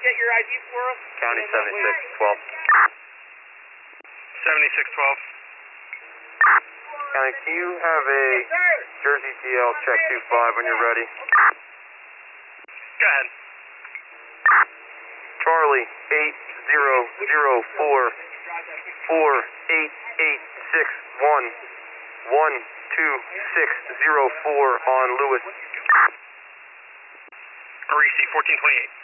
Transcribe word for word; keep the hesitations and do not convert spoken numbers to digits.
get your I D for us? County seventy-six twelve. seventy-six twelve. County, can you have a Jersey T L check two five when you're ready? Go ahead. Charlie eight zero zero four four eight eight six one one two six zero four on Lewis. Marisi fourteen twenty-eight.